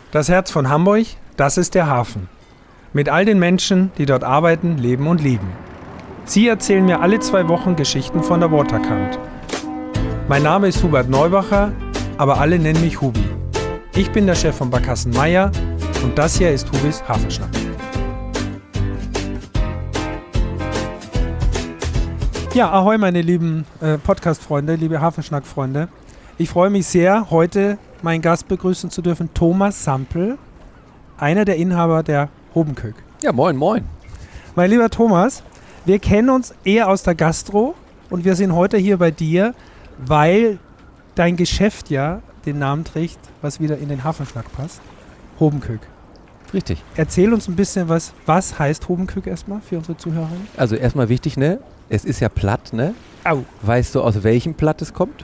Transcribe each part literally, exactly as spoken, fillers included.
Das Herz von Hamburg, das ist der Hafen. Mit all den Menschen, die dort arbeiten, leben und lieben. Sie erzählen mir alle zwei Wochen Geschichten von der Waterkant. Mein Name ist Hubert Neubacher, aber alle nennen mich Hubi. Ich bin der Chef von Barkassen Meier und das hier ist Hubis Hafenschnack. Ja, ahoi meine lieben äh, Podcast-Freunde, liebe Hafenschnack-Freunde. Ich freue mich sehr, heute meinen Gast begrüßen zu dürfen, Thomas Sampel, einer der Inhaber der Hobenköek. Ja, moin, moin. Mein lieber Thomas, wir kennen uns eher aus der Gastro und wir sind heute hier bei dir, weil dein Geschäft ja den Namen trägt, was wieder in den Hafenschnack passt, Hobenköek. Richtig. Erzähl uns ein bisschen was, was heißt Hobenköek erstmal für unsere Zuhörerinnen? Also erstmal wichtig, ne? Es ist ja platt, ne? Au. Weißt du, aus welchem Platt es kommt?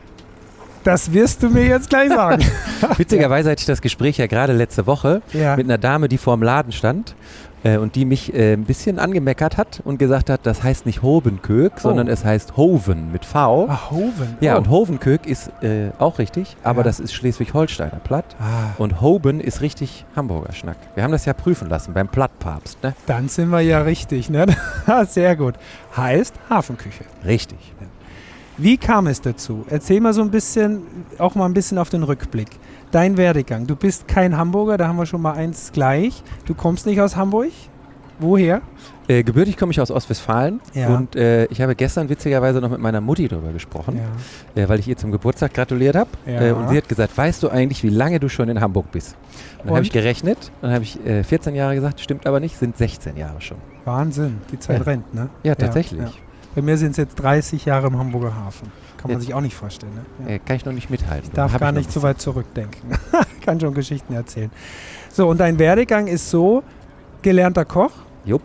Das wirst du mir jetzt gleich sagen. Witzigerweise hatte ich das Gespräch ja gerade letzte Woche Ja. mit einer Dame, die vor dem Laden stand äh, und die mich äh, ein bisschen angemeckert hat und gesagt hat, das heißt nicht Hobenköek, Oh. sondern es heißt Hoven mit V. Ach, Hoven. Ja, oh. und Hovenköek ist äh, auch richtig, aber Ja. das ist Schleswig-Holsteiner Platt. Ah, Und Hoben ist richtig Hamburger Schnack. Wir haben das ja prüfen lassen beim Plattpapst, ne? dann sind wir ja richtig, ne? Sehr gut. Heißt Hafenküche. Richtig. Wie kam es dazu? Erzähl mal so ein bisschen, auch mal ein bisschen auf den Rückblick. Dein Werdegang. Du bist kein Hamburger, da haben wir schon mal eins gleich. Du kommst nicht aus Hamburg. Woher? Äh, gebürtig komme ich aus Ostwestfalen Ja. und äh, ich habe gestern witzigerweise noch mit meiner Mutti darüber gesprochen, äh, weil ich ihr zum Geburtstag gratuliert habe. Ja. Äh, und sie hat gesagt, weißt du eigentlich, wie lange du schon in Hamburg bist? Und dann habe Und? ich gerechnet und dann habe ich äh, vierzehn Jahre gesagt, stimmt aber nicht, sind sechzehn Jahre schon. Wahnsinn, die Zeit Ja. rennt, ne? Ja, tatsächlich. Ja. Bei mir sind es jetzt dreißig Jahre im Hamburger Hafen. Kann man Jetzt- sich auch nicht vorstellen, ne? Ja. Äh, kann ich noch nicht mithalten. Ich darf Hab gar ich noch nicht ein so weit zurückdenken. Kann schon Geschichten erzählen. So, und dein Werdegang ist so, gelernter Koch. Jupp.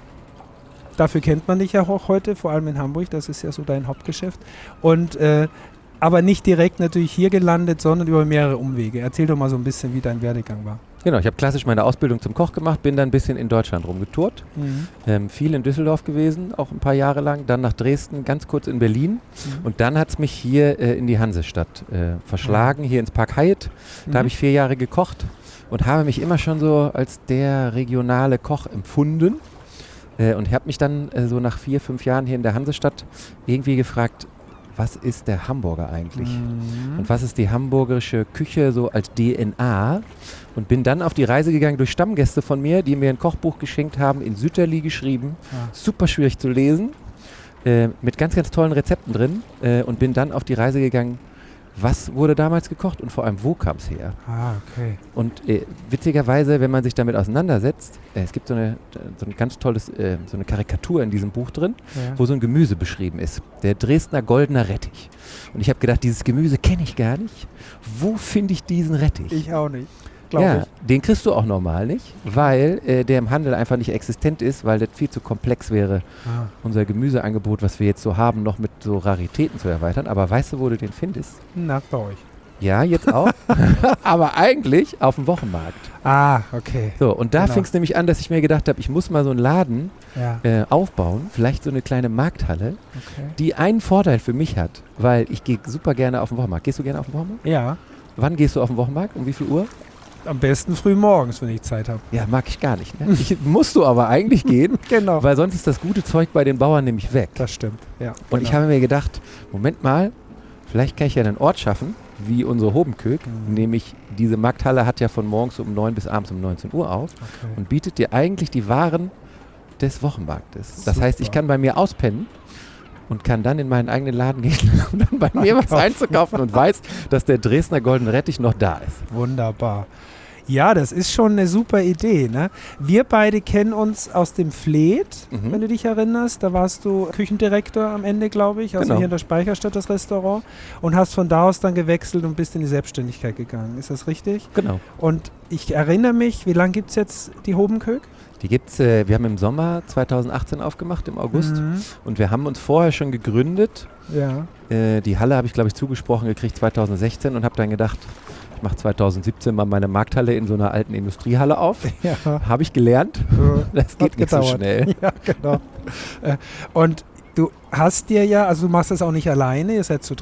Dafür kennt man dich ja auch heute, vor allem in Hamburg. Das ist ja so dein Hauptgeschäft. Und, äh, aber nicht direkt natürlich hier gelandet, sondern über mehrere Umwege. Erzähl doch mal so ein bisschen, wie dein Werdegang war. Genau, ich habe klassisch meine Ausbildung zum Koch gemacht, bin dann ein bisschen in Deutschland rumgetourt. Mhm. Ähm, viel in Düsseldorf gewesen, auch ein paar Jahre lang, dann nach Dresden, ganz kurz in Berlin. Mhm. Und dann hat es mich hier äh, in die Hansestadt äh, verschlagen, hier ins Park Hyatt. Da Mhm. habe ich vier Jahre gekocht und habe mich immer schon so als der regionale Koch empfunden. Äh, und habe mich dann äh, so nach vier, fünf Jahren hier in der Hansestadt irgendwie gefragt, was ist der Hamburger eigentlich? Mhm. Und was ist die hamburgische Küche so als D N A? Und bin dann auf die Reise gegangen durch Stammgäste von mir, die mir ein Kochbuch geschenkt haben, in Sütterli geschrieben. Ah. Super schwierig zu lesen, äh, mit ganz, ganz tollen Rezepten drin. Äh, und bin dann auf die Reise gegangen, was wurde damals gekocht und vor allem, wo kam es her? Ah, okay. Und äh, witzigerweise, wenn man sich damit auseinandersetzt, äh, es gibt so eine, so ein ganz tolles, äh, so eine Karikatur in diesem Buch drin, Ja. wo so ein Gemüse beschrieben ist. Der Dresdner goldener Rettich. Und ich habe gedacht, dieses Gemüse kenne ich gar nicht. Wo finde ich diesen Rettich? Ich auch nicht, glaube ja, ich. den kriegst du auch normal nicht, weil äh, der im Handel einfach nicht existent ist, weil das viel zu komplex wäre, Ah. unser Gemüseangebot, was wir jetzt so haben, noch mit so Raritäten zu erweitern. Aber weißt du, wo du den findest? Na, bei euch. Ja, jetzt auch. Aber eigentlich auf dem Wochenmarkt. Ah, okay. So, und da Genau. fing es nämlich an, dass ich mir gedacht habe, ich muss mal so einen Laden Ja, äh, aufbauen, vielleicht so eine kleine Markthalle, okay. die einen Vorteil für mich hat, weil ich gehe super gerne auf den Wochenmarkt. Gehst du gerne auf den Wochenmarkt? Ja, Wann gehst du auf den Wochenmarkt? Um wie viel Uhr? am besten früh morgens, wenn ich Zeit habe. Ja, mag ich gar nicht. Ne? Ich, musst du aber eigentlich gehen, Genau. weil sonst ist das gute Zeug bei den Bauern nämlich weg. Das stimmt, ja. Und ich habe mir gedacht, Moment mal, vielleicht kann ich ja einen Ort schaffen, wie unsere Hobenköek, Mhm. nämlich diese Markthalle hat ja von morgens um neun bis abends um neunzehn Uhr auf Okay. und bietet dir eigentlich die Waren des Wochenmarktes. Das Super. heißt, ich kann bei mir auspennen und kann dann in meinen eigenen Laden gehen und dann bei mir was Einkaufen. einzukaufen und weiß, dass der Dresdner goldene Rettich noch da ist. Wunderbar. Ja, das ist schon eine super Idee. Ne? Wir beide kennen uns aus dem Fleet, Mhm. wenn du dich erinnerst. Da warst du Küchendirektor am Ende, glaube ich, also Genau. hier in der Speicherstadt, das Restaurant. Und hast von da aus dann gewechselt und bist in die Selbstständigkeit gegangen. Ist das richtig? Genau. Und ich erinnere mich, wie lange gibt es jetzt die Hobenköek? Die gibt's, äh, wir haben im Sommer zweitausendachtzehn aufgemacht, im August. Mhm. Und wir haben uns vorher schon gegründet. Ja. Äh, die Halle habe ich, glaube ich, zugesprochen gekriegt zweitausendsechzehn und habe dann gedacht, ich mache zweitausendsiebzehn mal meine Markthalle in so einer alten Industriehalle auf. Ja. Habe ich gelernt. Das geht Hat nicht so gedauert. schnell. Ja, genau. Äh, Und du hast dir ja, also du machst das auch nicht alleine, ihr seid zu dritt.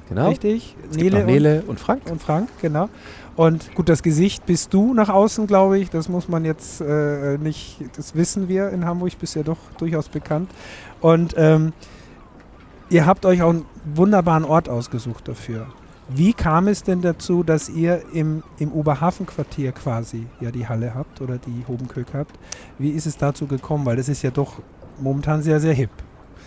genau. Richtig. Es Nele, gibt Nele und, und Frank. Und Frank, genau. Und gut, das Gesicht bist du nach außen, glaube ich. Das muss man jetzt äh, nicht, das wissen wir in Hamburg, bist ja doch durchaus bekannt. Und ähm, ihr habt euch auch einen wunderbaren Ort ausgesucht dafür. Wie kam es denn dazu, dass ihr im, im Oberhafenquartier quasi ja die Halle habt oder die Hobenkök habt? Wie ist es dazu gekommen? Weil das ist ja doch momentan sehr, sehr hip.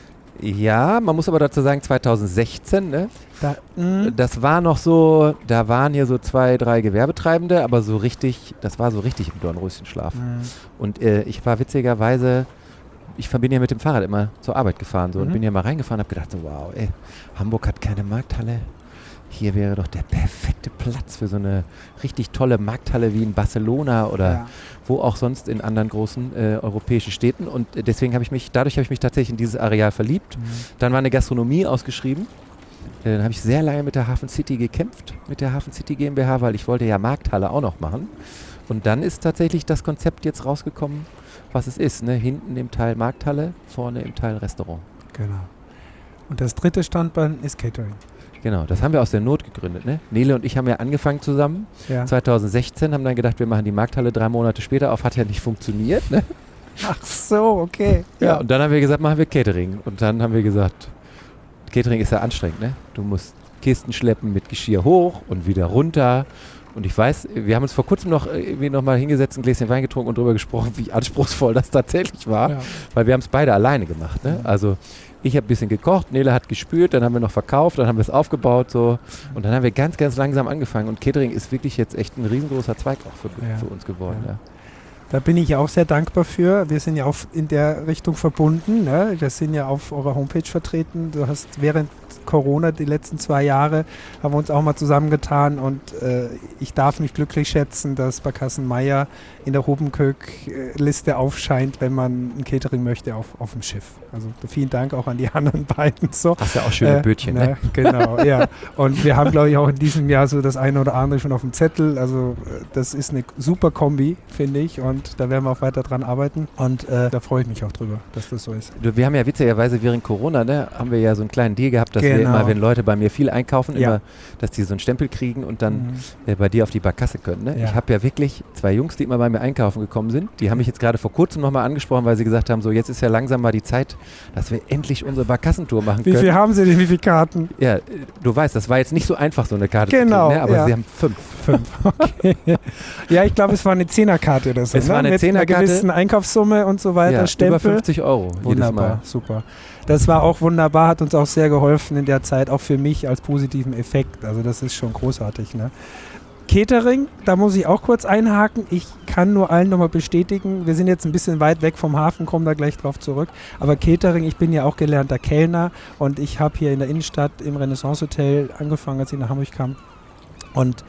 Ja, man muss aber dazu sagen, zwanzig sechzehn, ne? Da, das war noch so, da waren hier so zwei, drei Gewerbetreibende, aber so richtig, das war so richtig im Dornröschenschlaf. Mhm. Und äh, ich war witzigerweise, ich bin ja mit dem Fahrrad immer zur Arbeit gefahren so, mhm. und bin hier mal reingefahren und habe gedacht, so, wow, ey, Hamburg hat keine Markthalle. Hier wäre doch der perfekte Platz für so eine richtig tolle Markthalle wie in Barcelona oder ja. wo auch sonst in anderen großen äh, europäischen Städten. Und äh, deswegen habe ich mich, dadurch habe ich mich tatsächlich in dieses Areal verliebt. Mhm. Dann war eine Gastronomie ausgeschrieben. Äh, dann habe ich sehr lange mit der Hafen City gekämpft, mit der Hafen City GmbH, weil ich wollte ja Markthalle auch noch machen. Und dann ist tatsächlich das Konzept jetzt rausgekommen, was es ist. Ne? Hinten im Teil Markthalle, vorne im Teil Restaurant. Genau. Und das dritte Standbein ist Catering. Genau, das haben wir aus der Not gegründet. Ne? Nele und ich haben ja angefangen zusammen, ja. zwanzig sechzehn, haben dann gedacht, wir machen die Markthalle drei Monate später auf, hat ja nicht funktioniert. Ne? Ach so, okay. Ja, ja, und dann haben wir gesagt, machen wir Catering. Und dann haben wir gesagt, Catering ist ja anstrengend, ne? Du musst Kisten schleppen mit Geschirr hoch und wieder runter. Und ich weiß, wir haben uns vor kurzem noch irgendwie noch mal hingesetzt, ein Gläschen Wein getrunken und darüber gesprochen, wie anspruchsvoll das tatsächlich war. Ja. Weil wir haben es beide alleine gemacht. Ne? Also ich habe ein bisschen gekocht, Nele hat gespült, dann haben wir noch verkauft, dann haben wir es aufgebaut so und dann haben wir ganz, ganz langsam angefangen und Catering ist wirklich jetzt echt ein riesengroßer Zweig auch für, ja. für uns geworden. Ja. Ja. Da bin ich auch sehr dankbar für. Wir sind ja auch in der Richtung verbunden. Ne? Wir sind ja auf eurer Homepage vertreten. Du hast während Corona, die letzten zwei Jahre, haben wir uns auch mal zusammengetan und äh, ich darf mich glücklich schätzen, dass Barkassen Meier in der Hobenkök-Liste aufscheint, wenn man ein Catering möchte auf, auf dem Schiff. Also vielen Dank auch an die anderen beiden. So. Hast ja auch schöne äh, Bötchen, ne? ne? Genau, ja. Und wir haben, glaube ich, auch in diesem Jahr so das eine oder andere schon auf dem Zettel. Also das ist eine super Kombi, finde ich, und da werden wir auch weiter dran arbeiten und äh, da freue ich mich auch drüber, dass das so ist. Wir haben ja witzigerweise während Corona, ne, haben wir ja so einen kleinen Deal gehabt, dass genau. wir immer, wenn Leute bei mir viel einkaufen, ja. immer, dass die so einen Stempel kriegen und dann mhm. äh, bei dir auf die Barkasse können. Ne? Ja. Ich habe ja wirklich zwei Jungs, die immer bei mir einkaufen gekommen sind, die haben mich jetzt gerade vor kurzem nochmal angesprochen, weil sie gesagt haben, so jetzt ist ja langsam mal die Zeit, dass wir endlich unsere Barkassentour machen wie können. Wie viel haben sie denn, wie viele Karten? Ja, äh, du weißt, das war jetzt nicht so einfach, so eine Karte genau, zu kriegen, ne? aber ja. sie haben fünf. Fünf, okay. Ja, ich glaube, es war eine Zehnerkarte oder so. Es ne? war eine Mit Zehnerkarte. einer gewissen Einkaufssumme und so weiter, ja, Stempel. Über fünfzig Euro. Wunderbar, super. Das war auch wunderbar, hat uns auch sehr geholfen in der Zeit, auch für mich als positiven Effekt. Also das ist schon großartig. Ne? Catering, da muss ich auch kurz einhaken. Ich kann nur allen nochmal bestätigen, wir sind jetzt ein bisschen weit weg vom Hafen, kommen da gleich drauf zurück. Aber Catering, ich bin ja auch gelernter Kellner und ich habe hier in der Innenstadt im Renaissance Hotel angefangen, als ich nach Hamburg kam. Und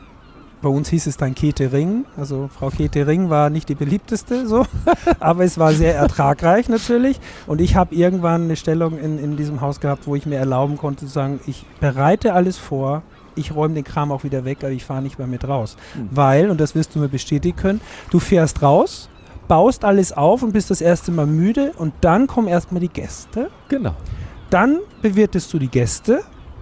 bei uns hieß es dann Catering, also Frau Catering war nicht die beliebteste, so, aber es war sehr ertragreich natürlich und ich habe irgendwann eine Stellung in, in diesem Haus gehabt, wo ich mir erlauben konnte zu sagen, ich bereite alles vor, ich räume den Kram auch wieder weg, aber ich fahre nicht mehr mit raus, mhm. weil, und das wirst du mir bestätigen können, du fährst raus, baust alles auf und bist das erste Mal müde und dann kommen erstmal die Gäste. Genau. Dann bewirtest du die Gäste,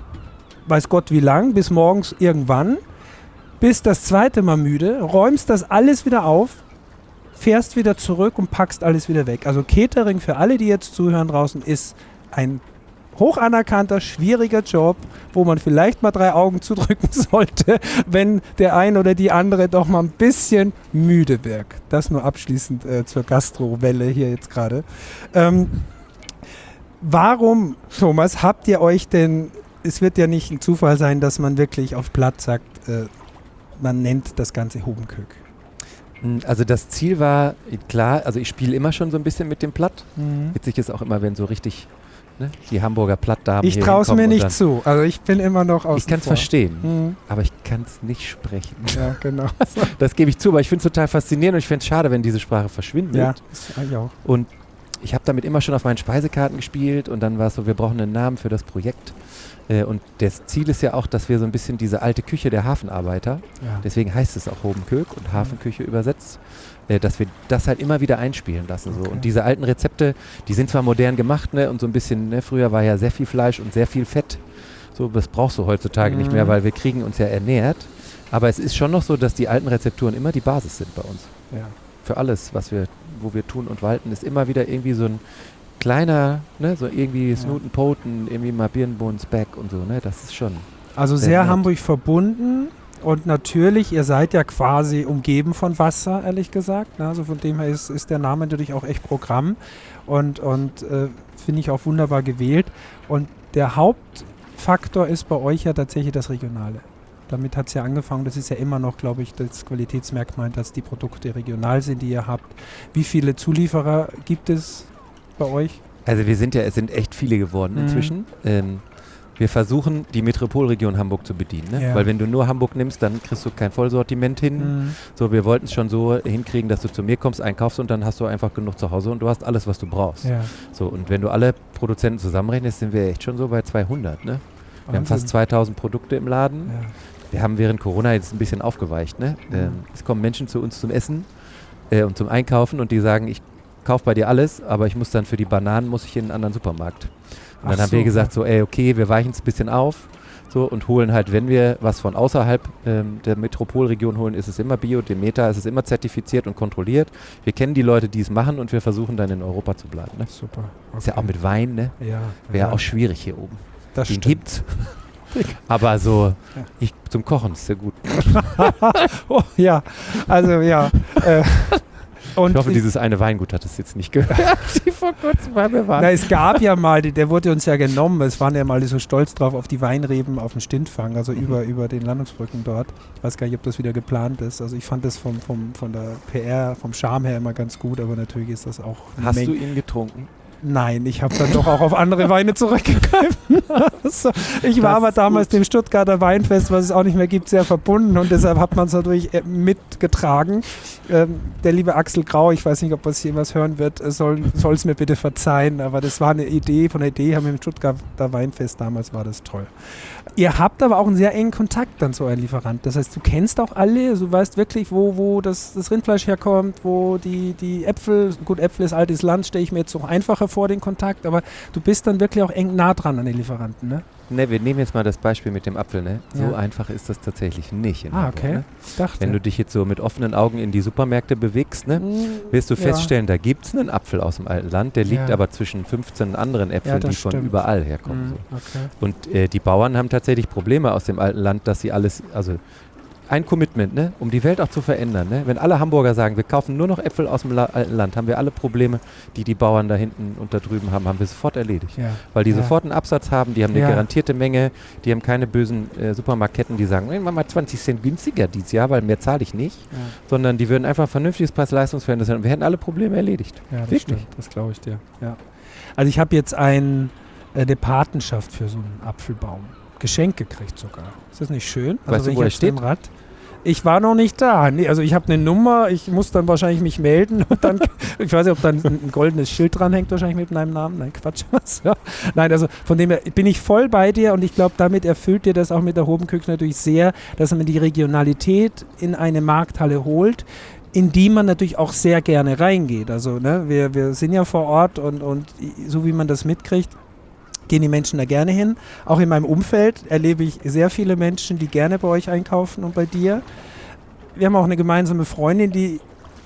weiß Gott wie lang, bis morgens irgendwann, bist das zweite Mal müde, räumst das alles wieder auf, fährst wieder zurück und packst alles wieder weg. Also Catering für alle, die jetzt zuhören draußen, ist ein hoch anerkannter, schwieriger Job, wo man vielleicht mal drei Augen zudrücken sollte, wenn der ein oder die andere doch mal ein bisschen müde wirkt. Das nur abschließend äh, zur Gastrowelle hier jetzt gerade. Ähm, warum, Thomas, habt ihr euch denn, es wird ja nicht ein Zufall sein, dass man wirklich auf Platt sagt, äh, man nennt das Ganze Hobenkök. Also das Ziel war, klar, also ich spiele immer schon so ein bisschen mit dem Platt. Mhm. Witzig ist auch immer, wenn so richtig ne, die Hamburger Plattdamen Ich traue es mir nicht zu. Also ich bin immer noch außen Ich kann es verstehen, mhm. aber ich kann es nicht sprechen. Ja, genau. Das gebe ich zu, aber ich finde es total faszinierend und ich finde es schade, wenn diese Sprache verschwindet. Ja, das ich auch. Und ich habe damit immer schon auf meinen Speisekarten gespielt und dann war es so, wir brauchen einen Namen für das Projekt. Äh, und das Ziel ist ja auch, dass wir so ein bisschen diese alte Küche der Hafenarbeiter, ja. deswegen heißt es auch Hobenkök und Hafenküche mhm. übersetzt, äh, dass wir das halt immer wieder einspielen lassen. So. Okay. Und diese alten Rezepte, die sind zwar modern gemacht, ne, und so ein bisschen, ne, früher war ja sehr viel Fleisch und sehr viel Fett So, das brauchst du heutzutage Mhm. nicht mehr, weil wir kriegen uns ja ernährt. Aber es ist schon noch so, dass die alten Rezepturen immer die Basis sind bei uns. Ja. Für alles, was wir, wo wir tun und walten, ist immer wieder irgendwie so ein kleiner, ne, so irgendwie Ja. Snooten Poten, irgendwie mal Birnenbohnen Speck und so, ne, das ist schon. Also Sehr sehr nett. Hamburg verbunden und natürlich, ihr seid ja quasi umgeben von Wasser, ehrlich gesagt. Ne? Also von dem her ist, ist der Name natürlich auch echt Programm und, und äh, finde ich auch wunderbar gewählt. Und der Hauptfaktor ist bei euch ja tatsächlich das Regionale. Damit hat es ja angefangen, das ist ja immer noch, glaube ich, das Qualitätsmerkmal, dass die Produkte regional sind, die ihr habt. Wie viele Zulieferer gibt es bei euch? Also wir sind ja, es sind echt viele geworden Mhm. inzwischen. Ähm, wir versuchen, die Metropolregion Hamburg zu bedienen, ne? Ja. Weil wenn du nur Hamburg nimmst, dann kriegst du kein Vollsortiment hin. Mhm. So, wir wollten es schon so hinkriegen, dass du zu mir kommst, einkaufst und dann hast du einfach genug zu Hause und du hast alles, was du brauchst. Ja. So, und wenn du alle Produzenten zusammenrechnest, sind wir echt schon so bei zweihundert, ne? Wir haben fast Wahnsinn. zweitausend Produkte im Laden. Ja. Wir haben während Corona jetzt ein bisschen aufgeweicht, ne? Mhm. Ähm, es kommen Menschen zu uns zum Essen äh, und zum Einkaufen und die sagen, ich kaufe bei dir alles, aber ich muss dann für die Bananen, muss ich in einen anderen Supermarkt. Und dann Ach haben wir so, gesagt, so, ey, okay, wir weichen es ein bisschen auf so, und holen halt, wenn wir was von außerhalb ähm, der Metropolregion holen, ist es immer Bio, Demeter, ist es immer zertifiziert und kontrolliert. Wir kennen die Leute, die es machen und wir versuchen dann in Europa zu bleiben. Ne? Super. Ist ja auch mit Wein, ne? Ja, Wäre auch schwierig hier oben. das Den stimmt. gibt's. Aber so, Ja. ich, zum Kochen ist sehr gut. Oh, ja, also ja. äh, und Ich hoffe, ich- dieses eine Weingut hat es jetzt nicht gehört, die vor kurzem bei mir waren. Na, es gab ja mal, die- der wurde uns ja genommen, es waren ja mal so stolz drauf auf die Weinreben auf dem Stintfang, also Mhm. über, über den Landungsbrücken dort. Ich weiß gar nicht, ob das wieder geplant ist. Also ich fand das vom, vom, von der P R, vom Charme her immer ganz gut, aber natürlich ist das auch eine Hast Menge- du ihn getrunken? Nein, ich habe dann doch auch auf andere Weine zurückgegriffen. so, ich war Das aber ist damals gut. dem Stuttgarter Weinfest, was es auch nicht mehr gibt, sehr verbunden und deshalb hat man es natürlich äh, mitgetragen. Ähm, der liebe Axel Grau, ich weiß nicht, ob das jemals hören wird, äh, soll es mir bitte verzeihen, aber das war eine Idee, von der Idee haben wir im Stuttgarter Weinfest damals, war das toll. Ihr habt aber auch einen sehr engen Kontakt dann zu euren Lieferanten. Das heißt, du kennst auch alle, also du weißt wirklich, wo, wo das, das Rindfleisch herkommt, wo die, die Äpfel, gut, Äpfel ist altes Land, stelle ich mir jetzt noch einfacher vor, den Kontakt, aber du bist dann wirklich auch eng nah dran an den Lieferanten, ne? Ne, wir nehmen jetzt mal das Beispiel mit dem Apfel, ne? So Ja. einfach ist das tatsächlich nicht. In Ah, Hamburg, okay. Ne? Ich dachte. Wenn du dich jetzt so mit offenen Augen in die Supermärkte bewegst, ne? Mm, wirst du ja. feststellen, da gibt es einen Apfel aus dem alten Land, der liegt Ja. aber zwischen fünfzehn anderen Äpfeln, das die von stimmt. überall herkommen. Mm, So. okay. Und äh, die Bauern haben tatsächlich Probleme aus dem alten Land, dass sie alles, also ein Commitment, ne, um die Welt auch zu verändern. Ne? Wenn alle Hamburger sagen, wir kaufen nur noch Äpfel aus dem La alten Land, haben wir alle Probleme, die die Bauern da hinten und da drüben haben, haben wir sofort erledigt. Ja. Weil die Ja. sofort einen Absatz haben, die haben eine Ja. garantierte Menge, die haben keine bösen äh, Supermarktketten, die sagen, machen wir mal zwanzig Cent günstiger dieses Jahr, weil mehr zahle ich nicht, Ja. sondern die würden einfach ein vernünftiges Preis-Leistungsverhältnis haben. Wir hätten alle Probleme erledigt. Ja, das Wirklich? stimmt, das glaube ich dir. Ja. Also ich habe jetzt ein, äh, eine Patenschaft für so einen Apfelbaum. Geschenk gekriegt sogar. Ist das nicht schön? Weißt du, wenn wo ich er jetzt im steht? Rad, ich war noch nicht da. Nee, also ich habe eine Nummer, ich muss dann wahrscheinlich mich melden und dann, ich weiß nicht, ob dann ein, ein goldenes Schild dranhängt wahrscheinlich mit meinem Namen. Nein, Quatsch. Was? Ja. Nein, also von dem her bin ich voll bei dir und ich glaube, damit erfüllt dir das auch mit der Hobenküche natürlich sehr, dass man die Regionalität in eine Markthalle holt, in die man natürlich auch sehr gerne reingeht. Also ne, wir, wir sind ja vor Ort und, und so wie man das mitkriegt, gehen die Menschen da gerne hin. Auch in meinem Umfeld erlebe ich sehr viele Menschen, die gerne bei euch einkaufen und bei dir. Wir haben auch eine gemeinsame Freundin, die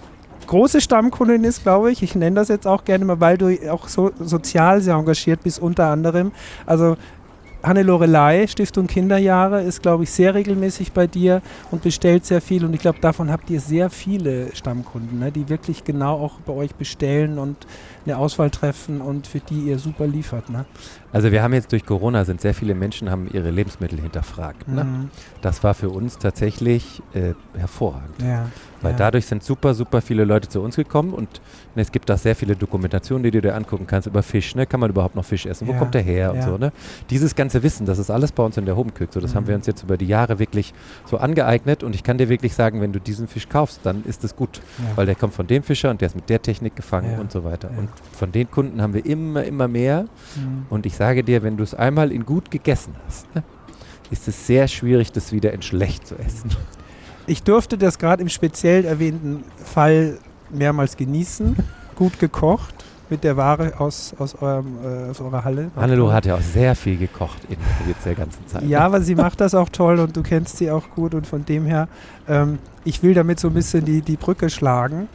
große Stammkundin ist, glaube ich. Ich nenne das jetzt auch gerne mal, weil du auch so sozial sehr engagiert bist, unter anderem. Also Hannelorelei, Stiftung Kinderjahre, ist, glaube ich, sehr regelmäßig bei dir und bestellt sehr viel. Und ich glaube, davon habt ihr sehr viele Stammkunden, ne, die wirklich genau auch bei euch bestellen und eine Auswahl treffen und für die ihr super liefert. Ne? Also wir haben jetzt durch Corona, sind sehr viele Menschen, haben ihre Lebensmittel hinterfragt. Ne? Mhm. Das war für uns tatsächlich äh, hervorragend. Ja. Weil ja. dadurch sind super, super viele Leute zu uns gekommen und ne, es gibt da sehr viele Dokumentationen, die du dir angucken kannst über Fisch. Ne? Kann man überhaupt noch Fisch essen? Wo Ja, kommt der her? Und ja. so. Ne? Dieses ganze Wissen, das ist alles bei uns in der Hobenküche. So, das Mhm. haben wir uns jetzt über die Jahre wirklich so angeeignet und ich kann dir wirklich sagen, wenn du diesen Fisch kaufst, dann ist es gut. Ja. Weil der kommt von dem Fischer und der ist mit der Technik gefangen Ja, und so weiter. ja. Und von den Kunden haben wir immer, immer mehr. Mhm. Und ich sage dir, wenn du es einmal in gut gegessen hast, ne, ist es sehr schwierig, das wieder in schlecht zu essen. Ich durfte das gerade im speziell erwähnten Fall mehrmals genießen. Gut gekocht. mit der Ware aus, aus, eurem, äh, aus eurer Halle. Hannelore hat ja auch sehr viel gekocht in jetzt der ganzen Zeit. Ja, aber sie macht das auch toll und du kennst sie auch gut und von dem her, ähm, ich will damit so ein bisschen die, die Brücke schlagen,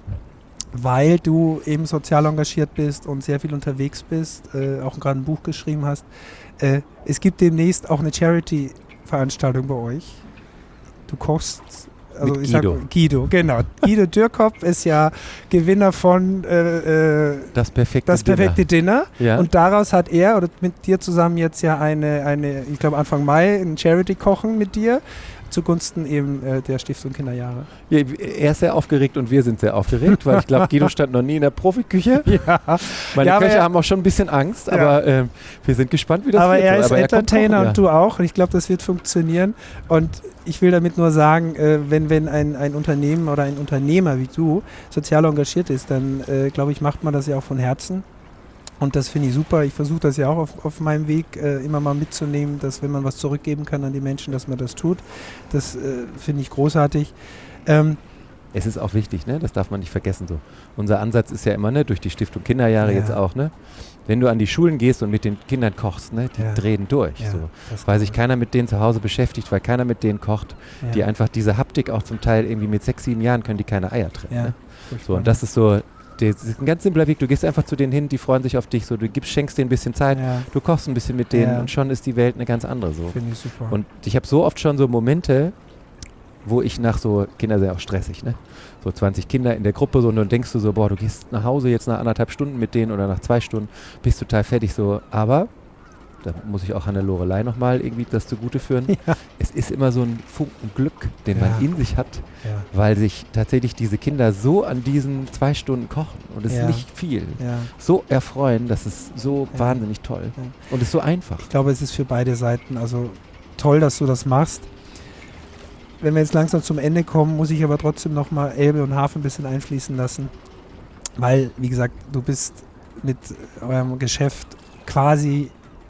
weil du eben sozial engagiert bist und sehr viel unterwegs bist, äh, auch gerade ein Buch geschrieben hast. Äh, es gibt demnächst auch eine Charity-Veranstaltung bei euch. Du kochst... Also Mit ich Guido. Sag, Guido, genau. Guido Dürkop ist ja Gewinner von äh, äh, Das perfekte Das perfekte Dinner. Dinner. Ja. Und daraus hat er oder mit dir zusammen jetzt ja eine, eine ich glaube Anfang Mai, ein Charity-Kochen mit dir zugunsten eben äh, der Stiftung Kinderjahre. Ja, er ist sehr aufgeregt und wir sind sehr aufgeregt, weil ich glaube, Guido stand noch nie in der Profiküche. Ja. Meine Ja, Köche er, haben auch schon ein bisschen Angst, Ja. aber äh, wir sind gespannt, wie das aber wird. er ist aber Entertainer er und du auch. Und ich glaube, das wird funktionieren. Und ich will damit nur sagen, äh, wenn, wenn ein, ein Unternehmen oder ein Unternehmer wie du sozial engagiert ist, dann äh, glaube ich, macht man das ja auch von Herzen. Und das finde ich super. Ich versuche das ja auch auf, auf meinem Weg äh, immer mal mitzunehmen, dass wenn man was zurückgeben kann an die Menschen, dass man das tut. Das äh, finde ich großartig. Ähm, Es ist auch wichtig, ne? Das darf man nicht vergessen. So. Unser Ansatz ist ja immer, ne, durch die Stiftung Kinderjahre Ja. jetzt auch, ne? Wenn du an die Schulen gehst und mit den Kindern kochst, ne, die Ja. drehen durch. Ja, so. das Weil kann sich man. keiner mit denen zu Hause beschäftigt, weil keiner mit denen kocht, Ja. die einfach diese Haptik auch zum Teil irgendwie mit sechs, sieben Jahren können die keine Eier trennen. Ja. Ne? So, und das ist so, das ist ein ganz simpler Weg. Du gehst einfach zu denen hin, die freuen sich auf dich, so, du gibst, schenkst denen ein bisschen Zeit, Ja, du kochst ein bisschen mit denen Ja. und schon ist die Welt eine ganz andere so. finde ich super. Und ich habe so oft schon so Momente, wo ich nach so, Kinder sind ja auch stressig, ne? So zwanzig Kinder in der Gruppe so und dann denkst du so, boah, du gehst nach Hause jetzt nach anderthalb Stunden mit denen oder nach zwei Stunden, bist total fertig so. Aber, da muss ich auch Hannelore nochmal irgendwie das zugute führen, Ja. es ist immer so ein Funken Glück, den Ja. man in sich hat, Ja. weil sich tatsächlich diese Kinder so an diesen zwei Stunden kochen und es Ja. ist nicht viel, Ja. so erfreuen, das ist so Ja. wahnsinnig toll Ja. und es ist so einfach. Ich glaube, es ist für beide Seiten also toll, dass du das machst. Wenn wir jetzt langsam zum Ende kommen, muss ich aber trotzdem nochmal Elbe und Hafen ein bisschen einfließen lassen. Weil, wie gesagt, du bist mit eurem Geschäft quasi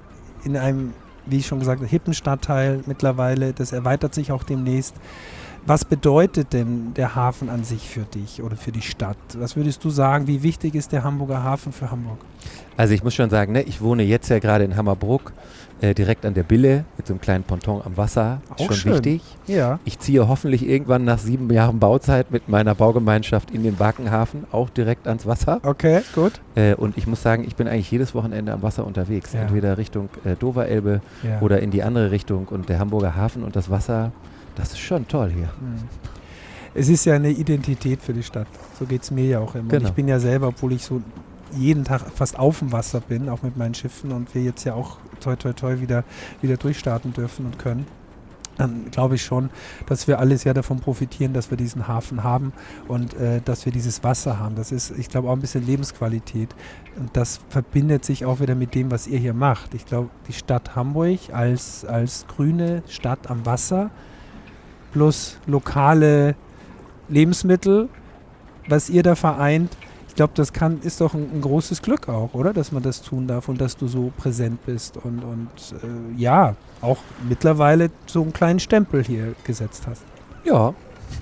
in einem, wie ich schon gesagt habe, hippen Stadtteil mittlerweile. Das erweitert sich auch demnächst. Was bedeutet denn der Hafen an sich für dich oder für die Stadt? Was würdest du sagen, wie wichtig ist der Hamburger Hafen für Hamburg? Also ich muss schon sagen, ne, ich wohne jetzt ja gerade in Hammerbrook, äh, direkt an der Bille, mit so einem kleinen Ponton am Wasser. Auch Ist schon schön. wichtig. Ja. Ich ziehe hoffentlich irgendwann nach sieben Jahren Bauzeit mit meiner Baugemeinschaft in den Wakenhafen, auch direkt ans Wasser. Okay, gut. Äh, und ich muss sagen, ich bin eigentlich jedes Wochenende am Wasser unterwegs. Ja. Entweder Richtung äh, Doverelbe Ja. oder in die andere Richtung. Und der Hamburger Hafen und das Wasser, das ist schon toll hier. Hm. Es ist ja eine Identität für die Stadt. So geht es mir ja auch immer. Genau. Und ich bin ja selber, obwohl ich so jeden Tag fast auf dem Wasser bin, auch mit meinen Schiffen und wir jetzt ja auch toi toi toi wieder, wieder durchstarten dürfen und können, dann glaube ich schon, dass wir alle sehr davon profitieren, dass wir diesen Hafen haben und äh, dass wir dieses Wasser haben. Das ist, ich glaube, auch ein bisschen Lebensqualität. Und das verbindet sich auch wieder mit dem, was ihr hier macht. Ich glaube, die Stadt Hamburg als, als grüne Stadt am Wasser plus lokale Lebensmittel, was ihr da vereint, ich glaube, das kann, ist doch ein, ein großes Glück auch, oder? Dass man das tun darf und dass du so präsent bist und, und äh, ja, auch mittlerweile so einen kleinen Stempel hier gesetzt hast. Ja,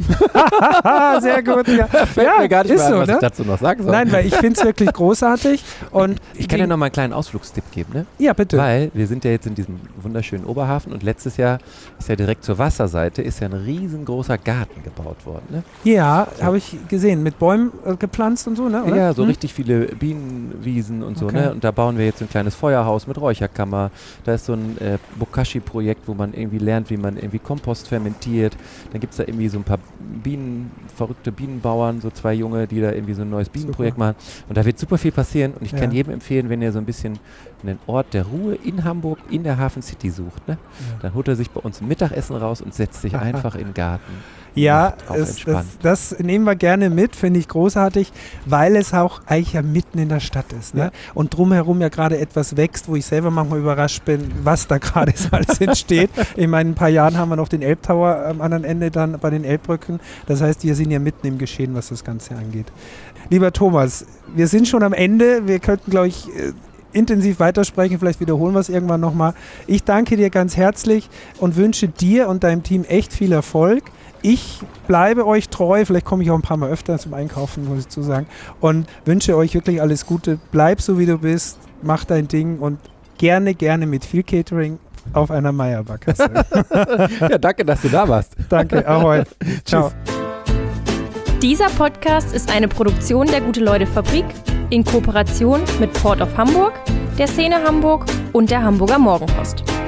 Sehr gut. Ja, fällt ja mir gar nicht ist mehr an, so, was ne? ich dazu noch sagen soll. Nein, weil ich finde es wirklich großartig. Und Ich kann dir noch mal einen kleinen Ausflugstipp geben, ne? Ja, bitte. Weil wir sind ja jetzt in diesem wunderschönen Oberhafen und letztes Jahr ist ja direkt zur Wasserseite ist ja ein riesengroßer Garten gebaut worden, ne? Ja, habe ich gesehen. Mit Bäumen äh, gepflanzt und so, ne? Oder? Ja, so Hm? richtig viele Bienenwiesen und so, Okay. ne? Und da bauen wir jetzt ein kleines Feuerhaus mit Räucherkammer. Da ist so ein äh, Bokashi-Projekt, wo man irgendwie lernt, wie man irgendwie Kompost fermentiert. Dann gibt es da irgendwie so ein paar Bienen, verrückte Bienenbauern, so zwei Junge, die da irgendwie so ein neues Bienenprojekt Super. machen. Und da wird super viel passieren. Und ich kann Ja. jedem empfehlen, wenn ihr so ein bisschen einen Ort der Ruhe in Hamburg, in der Hafen City sucht, ne? Ja. Dann holt er sich bei uns ein Mittagessen raus und setzt sich einfach in den Garten. Ja, Macht drauf es, das, entspannt. das nehmen wir gerne mit, finde ich großartig, weil es auch eigentlich ja mitten in der Stadt ist. Ne? Ja. Und drumherum ja gerade etwas wächst, wo ich selber manchmal überrascht bin, was da gerade so alles entsteht. Ich meine, in ein paar Jahren haben wir noch den Elbtower am anderen Ende dann bei den Elbbrücken. Das heißt, wir sind ja mitten im Geschehen, was das Ganze angeht. Lieber Thomas, wir sind schon am Ende. Wir könnten, glaube ich, äh, intensiv weitersprechen, vielleicht wiederholen wir es irgendwann nochmal. Ich danke dir ganz herzlich und wünsche dir und deinem Team echt viel Erfolg. ich bleibe euch treu, vielleicht komme ich auch ein paar Mal öfter zum Einkaufen, muss ich zu sagen, und wünsche euch wirklich alles Gute. Bleib so, wie du bist, mach dein Ding und gerne, gerne mit viel Catering auf einer Meierbackkasse. Ja, danke, dass du da warst. Danke, ahoi. Ciao. Dieser Podcast ist eine Produktion der Gute-Leute-Fabrik in Kooperation mit Port of Hamburg, der Szene Hamburg und der Hamburger Morgenpost.